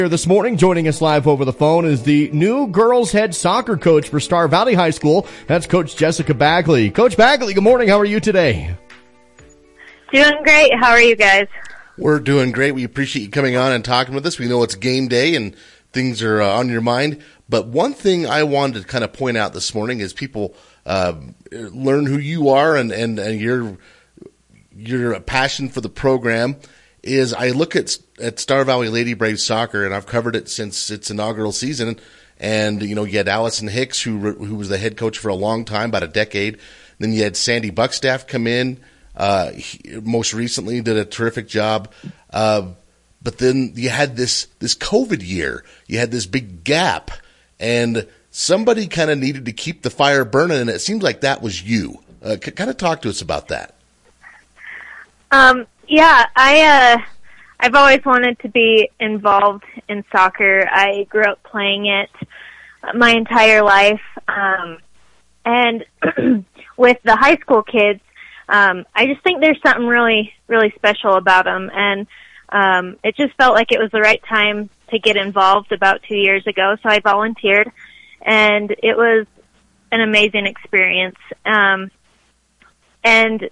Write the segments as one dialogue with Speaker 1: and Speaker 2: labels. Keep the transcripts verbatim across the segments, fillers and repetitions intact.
Speaker 1: Here this morning, joining us live over the phone is the new girls head soccer coach for Star Valley High School. That's Coach Jessica Bagley. Coach Bagley, good morning. How are you today?
Speaker 2: Doing great. How are you guys?
Speaker 3: We're doing great. We appreciate you coming on and talking with us. We know it's game day and things are uh, on your mind. But one thing I wanted to kind of point out this morning is people uh, learn who you are and, and, and your your passion for the program. Is I look at at Star Valley Lady Braves soccer, and I've covered it since its inaugural season. And you know, you had Allison Hicks, who who was the head coach for a long time, about a decade. Then you had Sandy Buckstaff come in. Uh, he, most recently, did a terrific job. Uh, but then you had this this COVID year. You had this big gap, and somebody kind of needed to keep the fire burning, and it seems like that was you. Uh, c- kind of talk to us about that.
Speaker 2: Um. Yeah, I, uh, I've always wanted to be involved in soccer. I grew up playing it my entire life. Um, and with the high school kids, um, I just think there's something really, really special about them. And, um, it just felt like it was the right time to get involved about two years ago. So I volunteered, and it was an amazing experience. Um, and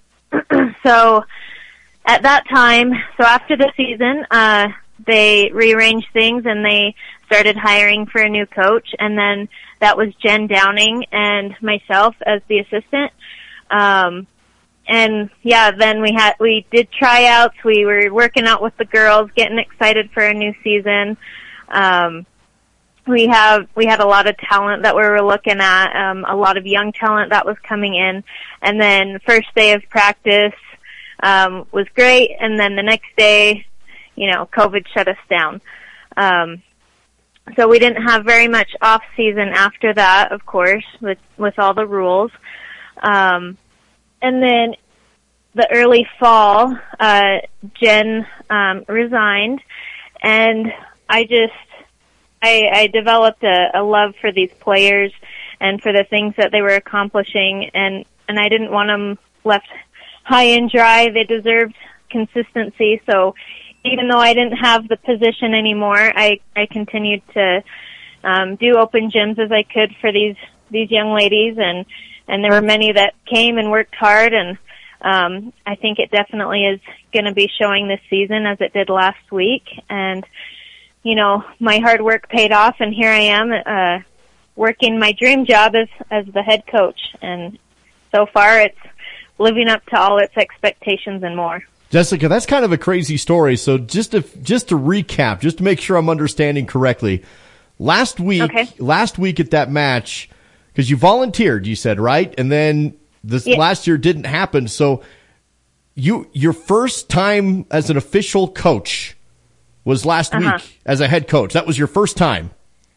Speaker 2: so, at that time, so after the season, uh, they rearranged things and they started hiring for a new coach, and then that was Jen Downing and myself as the assistant. Um, and yeah, then we had, we did tryouts, we were working out with the girls, getting excited for a new season. Um, we have, we had a lot of talent that we were looking at, um, a lot of young talent that was coming in, and then first day of practice, Um, was great, and then the next day, you know, COVID shut us down. Um, so we didn't have very much off season after that, of course, with, with all the rules. Um, and then the early fall, uh, Jen, um, resigned, and I just, I, I developed a, a love for these players and for the things that they were accomplishing, and, and I didn't want them left high and dry. They deserved consistency. So even though I didn't have the position anymore, I, I continued to um, do open gyms as I could for these these young ladies, and and there were many that came and worked hard, and um, I think it definitely is going to be showing this season as it did last week. And you know, my hard work paid off, and here I am uh, working my dream job as as the head coach, and so far it's living up to all its expectations and more.
Speaker 1: Jessica, that's kind of a crazy story. So just to just to recap, just to make sure I'm understanding correctly, last week,
Speaker 2: okay.
Speaker 1: last week at that match, because you volunteered, you said, right? And then this
Speaker 2: yeah.
Speaker 1: last year didn't happen. So you your first time as an official coach was last
Speaker 2: uh-huh.
Speaker 1: week as a head coach. That was your first time.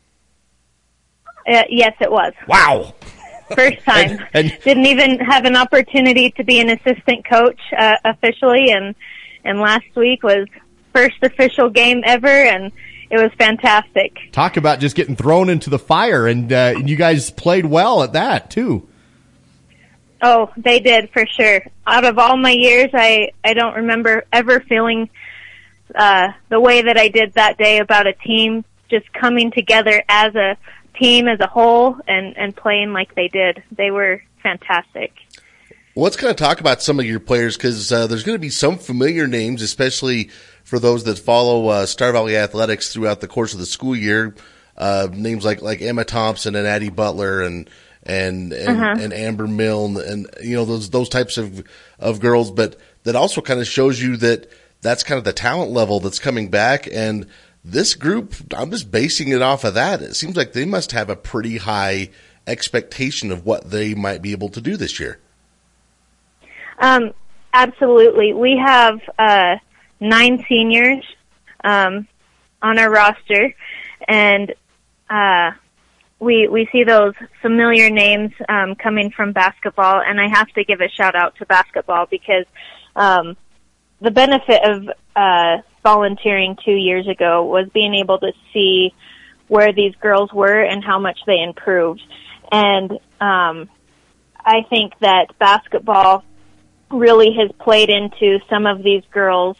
Speaker 2: Uh, yes, it was.
Speaker 1: Wow.
Speaker 2: First time. and, and, Didn't even have an opportunity to be an assistant coach uh, officially, and and last week was first official game ever, and it was fantastic.
Speaker 1: Talk about just getting thrown into the fire, and uh, you guys played well at that too.
Speaker 2: Oh, they did, for sure. Out of all my years, I, I don't remember ever feeling uh, the way that I did that day about a team just coming together as a team as a whole and, and playing like they did. They were fantastic.
Speaker 3: Well, let's kind of talk about some of your players, because uh, there's going to be some familiar names, especially for those that follow uh, Star Valley Athletics throughout the course of the school year. Uh, names like, like Emma Thompson and Addie Butler and and and, uh-huh. and Amber Milne and, you know, those those types of of girls. But that also kind of shows you that that's kind of the talent level that's coming back. And this group, I'm just basing it off of that. It seems like they must have a pretty high expectation of what they might be able to do this year.
Speaker 2: Um, absolutely. We have uh, nine seniors um, on our roster, and uh, we we see those familiar names um, coming from basketball. And I have to give a shout out to basketball, because um, the benefit of uh, volunteering two years ago was being able to see where these girls were and how much they improved. And um, I think that basketball really has played into some of these girls'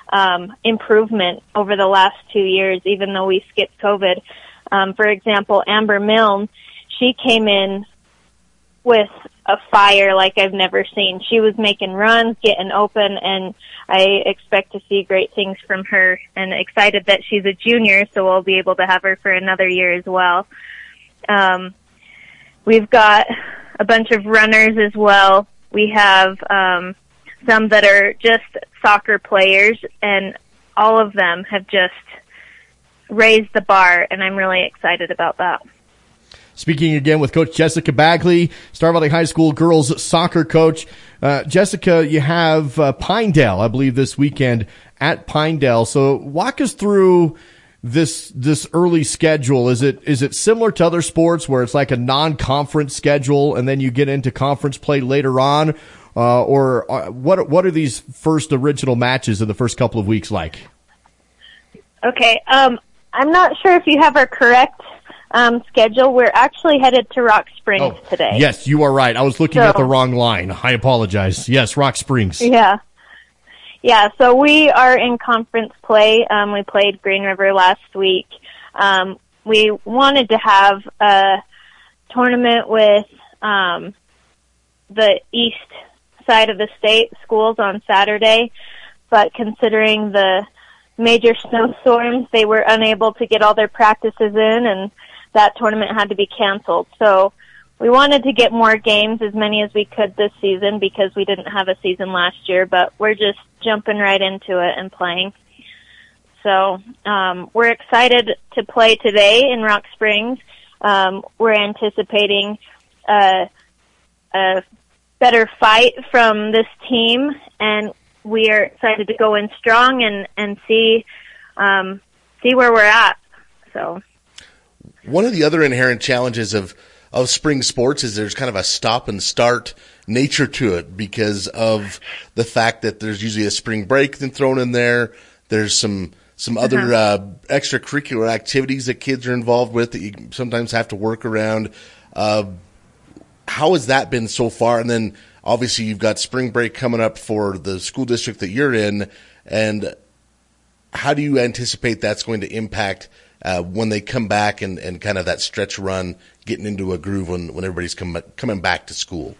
Speaker 2: um, improvement over the last two years, even though we skipped COVID. Um, for example, Amber Milne, she came in with a fire like I've never seen. She was making runs, getting open, and I expect to see great things from her, and excited that she's a junior, so we'll be able to have her for another year as well. Um, we've got a bunch of runners as well. We have um, some that are just soccer players, and all of them have just raised the bar, and I'm really excited about that.
Speaker 1: Speaking again with Coach Jessica Bagley, Star Valley High School girls soccer coach. Uh, Jessica, you have uh, Pinedale, I believe, this weekend at Pinedale. So walk us through this this early schedule. Is it is it similar to other sports where it's like a non-conference schedule and then you get into conference play later on? Uh, or uh, what what are these first original matches in the first couple of weeks like?
Speaker 2: Okay, um, I'm not sure if you have our correct Um, schedule. We're actually headed to Rock Springs
Speaker 1: oh,
Speaker 2: today.
Speaker 1: Yes, you are right. I was looking
Speaker 2: so,
Speaker 1: at the wrong line. I apologize. Yes, Rock Springs.
Speaker 2: Yeah. Yeah, so we are in conference play. Um, we played Green River last week. Um, we wanted to have a tournament with um, the east side of the state schools on Saturday, but considering the major snowstorms, they were unable to get all their practices in, and that tournament had to be canceled. So we wanted to get more games, as many as we could this season, because we didn't have a season last year, but we're just jumping right into it and playing. So um, we're excited to play today in Rock Springs. Um, we're anticipating a, a better fight from this team, and we are excited to go in strong and, and see um, see where we're at. So,
Speaker 3: one of the other inherent challenges of, of spring sports is there's kind of a stop and start nature to it because of the fact that there's usually a spring break then thrown in there. There's some some other uh-huh. uh, extracurricular activities that kids are involved with that you sometimes have to work around. Uh, how has that been so far? And then obviously you've got spring break coming up for the school district that you're in, and how do you anticipate that's going to impact uh, when they come back and, and kind of that stretch run, getting into a groove when, when everybody's come, coming back to school?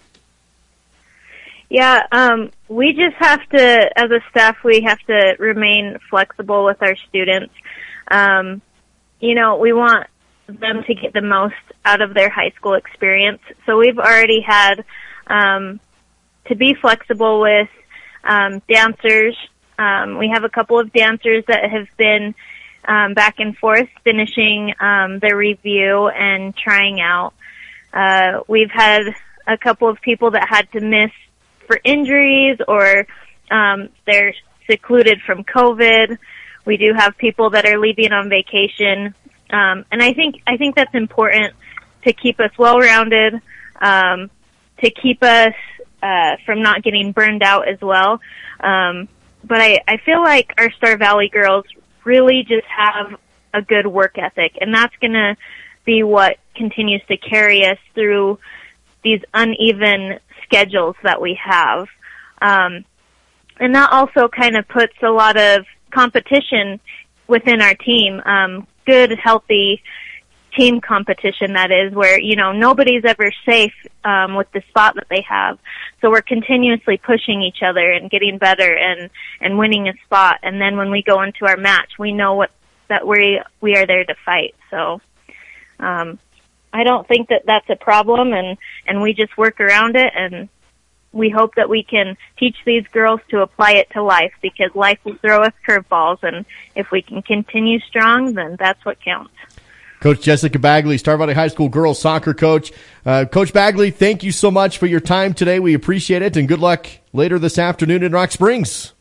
Speaker 2: Yeah, um, we just have to, as a staff, we have to remain flexible with our students. Um, you know, we want them to get the most out of their high school experience. So we've already had um, to be flexible with um, dancers. Um, we have a couple of dancers that have been um, back and forth finishing um, their review and trying out. Uh, we've had a couple of people that had to miss for injuries or um, they're secluded from COVID. We do have people that are leaving on vacation. Um, and I think I think that's important to keep us well-rounded, um, to keep us uh, from not getting burned out as well. Um, but I, I feel like our Star Valley girls really just have a good work ethic, and that's going to be what continues to carry us through these uneven schedules that we have. Um, and that also kind of puts a lot of competition within our team, um, good, healthy team competition, that is, where, you know, nobody's ever safe um, with the spot that they have. So we're continuously pushing each other and getting better and, and winning a spot. And then when we go into our match, we know what that we we are there to fight. So um, I don't think that that's a problem, and, and we just work around it, and we hope that we can teach these girls to apply it to life, because life will throw us curveballs, and if we can continue strong, then that's what counts.
Speaker 1: Coach Jessica Bagley, Star Valley High School girls soccer coach. Uh, Coach Bagley, thank you so much for your time today. We appreciate it, and good luck later this afternoon in Rock Springs.